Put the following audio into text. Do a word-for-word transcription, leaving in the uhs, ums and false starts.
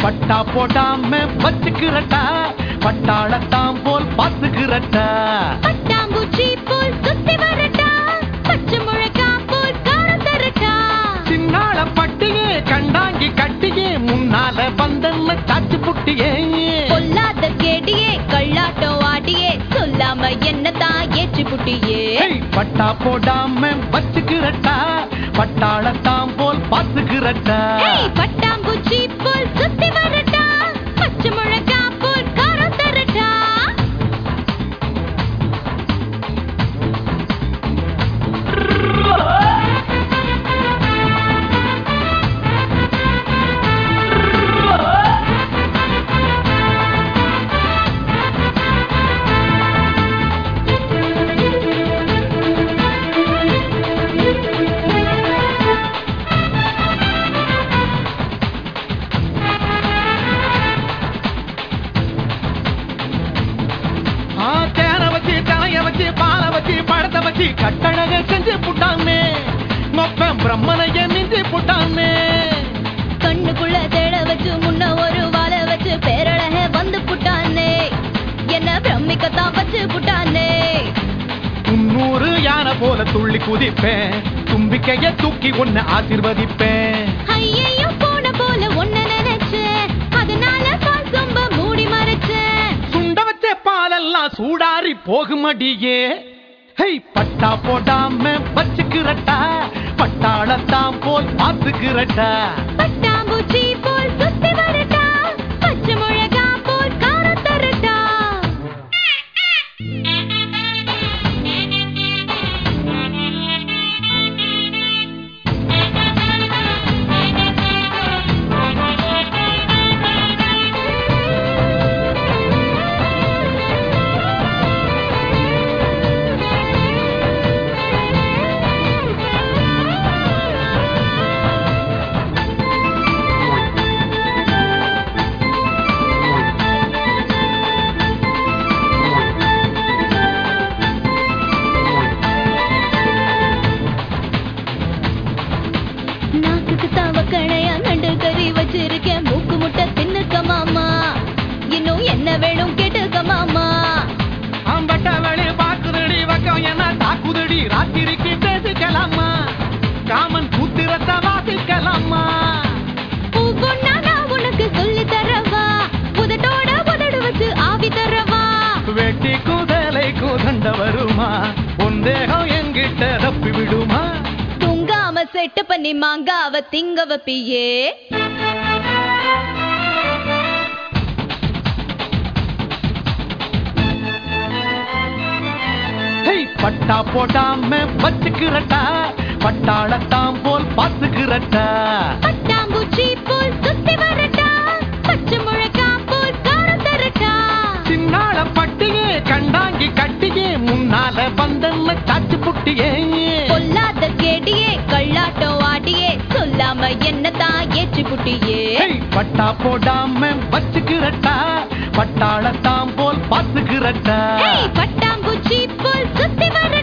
பட்டா போடாம வச்சுக்கிறட்டா பட்டாளத்தாம் போல் பாத்துக்கிறட்டா பட்டாம்பூச்சி போல் சுத்தி வரட்டா பச்சை முழக்கா போல் காரம் தரட்டா சின்னாள பட்டியே கண்டாங்கி கட்டியே முன்னால வந்தன்ன சாச்சு புட்டியே பொல்லாத கேடியே கள்ளாட்டம் ஆடியே சொல்லாம என்னதான் ஏற்றி புட்டியே பட்டா போடாம வச்சுக்கிறட்டா பட்டாளத்தாம் போல் பாத்துக்கிறட்டா பட்டாம்பூச்சி போல் சுத்தி வரட்டா பச்சை முழக்கா போல் காரம் தரட்டா கட்டழக செஞ்சு புட்டாமே மொப்பம் பிரம்மனைய மிஞ்சி புட்டாமே கண்ணுக்குள்ள தேட வச்சு முன்ன ஒரு வாழ வச்சு பேரழக வந்து புட்டானே என்ன பிரமிக்கத்தான் வச்சு புட்டானே முன்னூறு யானை போல துள்ளி குதிப்பேன் தும்பிக்கைய தூக்கி ஒன்னு ஆசீர்வதிப்பேன் ஐயையோ போன போல ஒன்ன நினைச்சேன் அதனால பால் சொம்ப மூடி மறைச்சேன் சுண்ட வச்ச பாலெல்லாம் சூடாரி போகுமடியே பட்டா போடாம வச்சுக்கிறட்டா பட்டாளத்தாம் போல் பாத்துக்கிறட்டா பட்டாம்பூச்சி போல் சுத்தி வரட்டா பச்சை முழகா போல் காரம் தரட்டா வச்சிருக்கேன் மூக்கு முட்டை தின்னுக்க மாமா இன்னும் என்ன வேணும் கேட்டுக்க மாமா அம்பட்ட வெளி பாக்குதடி வக்கம் என்ன தாக்குதடி ராத்திரிக்கு பேசிக்கலாமா காமன் கூத்திரத்தை வாசிக்கலாமா ஒவ்வொன்னா நான் உனக்கு சொல்லி தரவா உதட்டோட உதடு வச்சு ஆவி தரவா வெட்டி குதலை குதண்ட வருமா பொந்தேகம் என்கிட்ட தப்பி விடுமா தூங்காம செட்டு பண்ணி மாங்காவ திங்க வப்பியே பட்டா போடாம வச்சுக்கிறட்டா பட்டாளத்தாம் போல் பாத்துக்கிறட்டா பட்டாம்பூச்சி போல் சுத்தி வரட்டா பச்சை முழக்கா போல் காரம் தரட்டா சின்னாள பட்டியே கண்டாங்கி கட்டியே முன்னால வந்தன்ன சாச்சு புட்டியே பொல்லாத கேடியே கள்ளாட்டம் ஆடியே சொல்லாம என்னதான் ஏற்றி புட்டியே பட்டா போடாம வச்சுக்கிறட்டா பட்டாளத்தாம் போல் பாத்துக்கிறட்டா பட்டாம்பூச்சி போல் சுத்தி வர